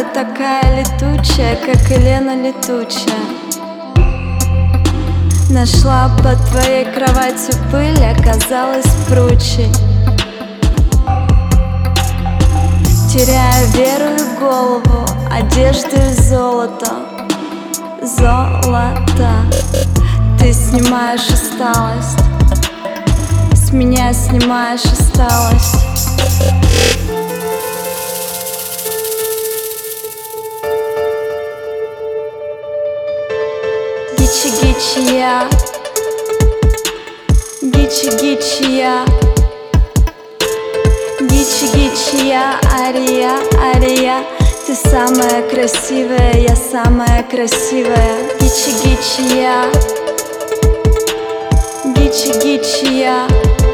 Ты такая летучая, как и Лена летучая. Нашла под твоей кроватью пыль, оказалась пручей. Теряю веру и голову, одежду и золото. Золото. Ты снимаешь усталость, с меня снимаешь усталость. Гичи-гичи я, гичи-гичи я, гичи-гичи я, ария, ария. Ты самая красивая, я самая красивая. Гичи-гичи я, гичи-гичи я,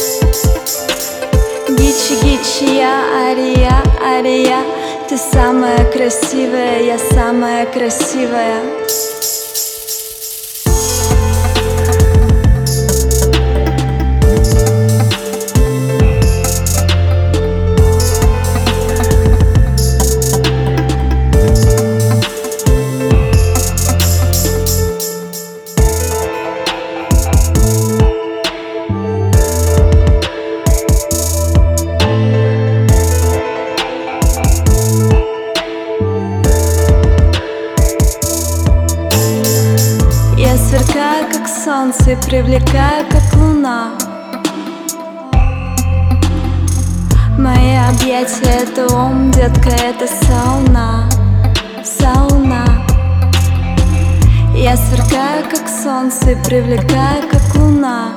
гичи-гичи я, ария, ария. Ты самая красивая, я самая красивая. Сверкаю, как солнце, и привлекаю, как луна. Мои объятия — это ум, детка, это сауна. Сауна. Я сверкаю, как солнце, и привлекаю, как луна.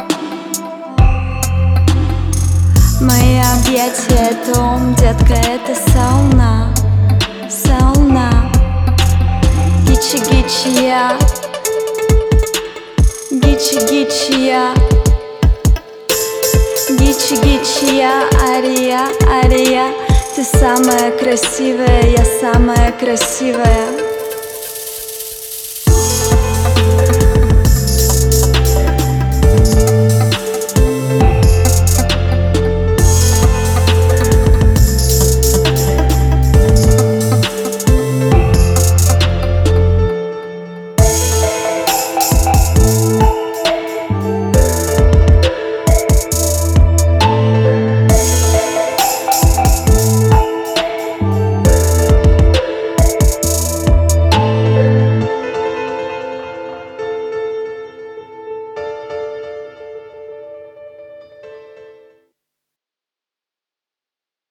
Мои объятия — это ум, детка, это сауна. Сауна. Гичи-гичи я, гичи-гичи я, гичи-гичи я, ария, ария. Ты самая красивая, я самая красивая.